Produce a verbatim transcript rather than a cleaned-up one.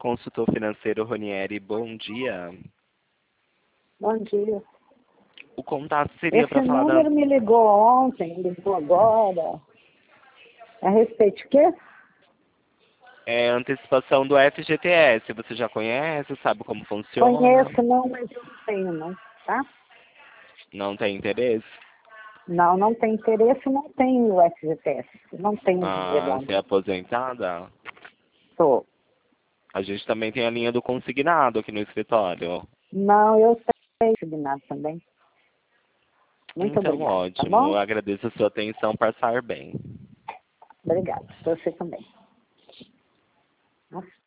consultor financeiro Ronieri, bom dia. Bom dia. O contato seria Esse para falar número da... me ligou ontem, ligou agora. A respeito de quê? É, antecipação do F G T S. Você já conhece, sabe como funciona? Conheço, não, mas eu não tenho, não, tá? Não tem interesse? Não, não tem interesse, não tenho o F G T S. Não tenho dinheiro Ah, lá. você é aposentada? Tô. A gente também tem a linha do consignado aqui no escritório. Não, eu tenho signado também. Muito Então, obrigada, tá ótimo. bom? Eu agradeço a sua atenção, passar bem. Obrigada. Você também. Nossa.